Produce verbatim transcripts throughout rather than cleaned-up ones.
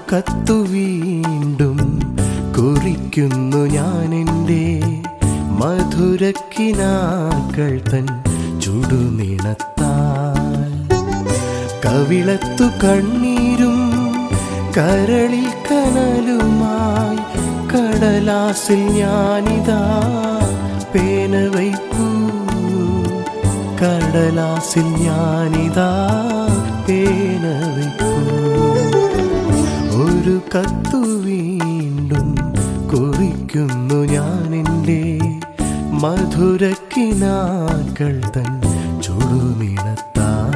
കത്തു വീണ്ടും കുറിക്കുന്നു ഞാനെൻ്റെ മധുരക്കിനാക്കൾ തൻ ചുടുനിണത്താൽ. കവിളത്തു കണ്ണീരും കരളിൽ കനലുമായി കടലാസിൽ ഞാനിതാ പേന വയ്ക്കൂ. കടലാസിൽ ഞാനിതാ പേന വയ്ക്കൂ. ഒരു കത്തു വീണ്ടും കുറിക്കുന്നു ഞാനെൻ്റെ മധുരക്കിനാക്കൾ തൻ ചുടുനിണത്താൽ.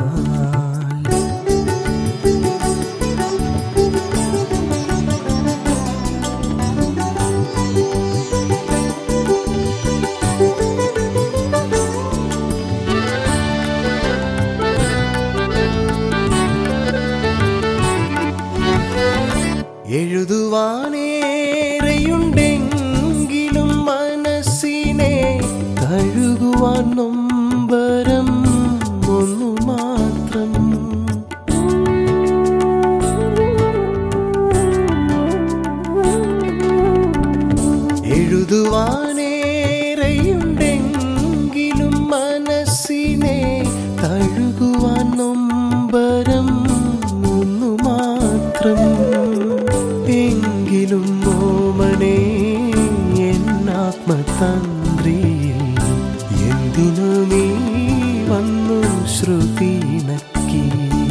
എഴുതുവാനേറെയുണ്ടെങ്കിലും മനസ്സിനെ തഴുകുവാൻ നൊമ്പരം ഒന്നു മാത്രം. എഴുതുവാനേറെയുണ്ടെങ്കിലും മനസ്സിനെ തഴുകുവാൻ നൊമ്പരം ഒന്നു മാത്രം. എങ്കിലും ഓമനേ എന്നാത്മതന്ത്രിയിൽ എന്തിനു നീ വന്നു ശ്രുതി നക്കി.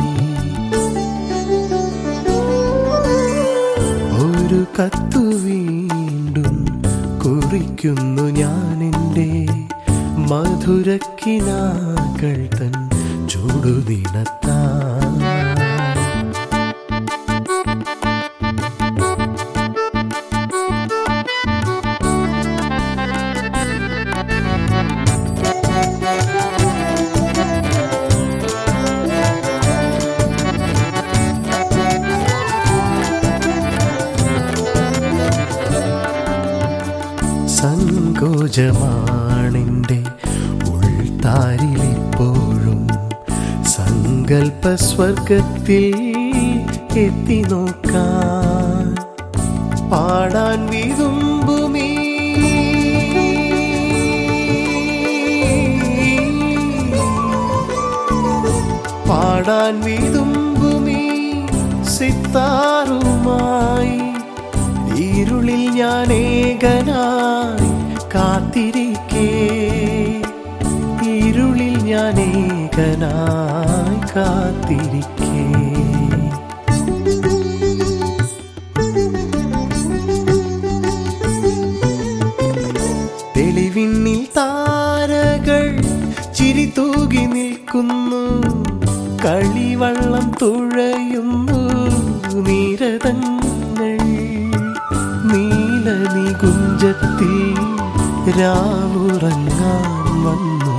ഒരു കത്തു വീണ്ടും കുറിക്കുന്നു ഞാനെൻ്റെ മധുരക്കിനാക്കൾ തൻ ചുടുനിണത്താൽ. സങ്കോചമാണെൻ്റെ ഉൾത്താരിലിപ്പോഴും സങ്കൽപ്പസ്വർഗത്തിൽ എത്തി നോക്കാൻ. പാടാൻ വിതുമ്പുമീ പാടാൻ വിതുമ്പുമീ സിത്താറുമായി ഇരുളിൽ ഞാൻ ഏകനായി കാത്തിരിക്കേ. ഇരുളിൽ ഞാൻ ഏകനായി കാത്തിരിക്കേ. തെളിവിന്നിൽ താരകൾ ചിരി തൂകി നിൽക്കുന്നു. കളിവള്ളം തുഴയുന്നു നീരതങ്ങൾ. നീലനികുഞ്ചത്തിൽ രാവുറങ്ങാൻ വന്നു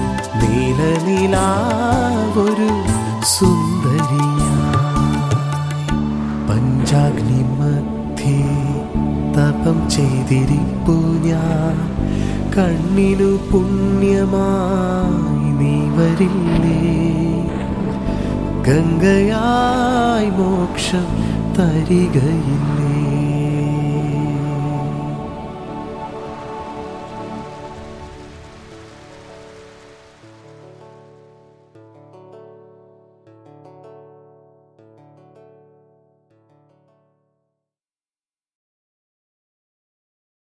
നീലനിലാവൊരു സുന്ദരിയായി. പഞ്ചാഗ്നി മധ്യേ തപം ചെയ്തിരിപ്പു ഞാൻ. കണ്ണിനു പുണ്യമായി നീ വരില്ലേ. ഗംഗയായി മോക്ഷം തരികയില്ലേ.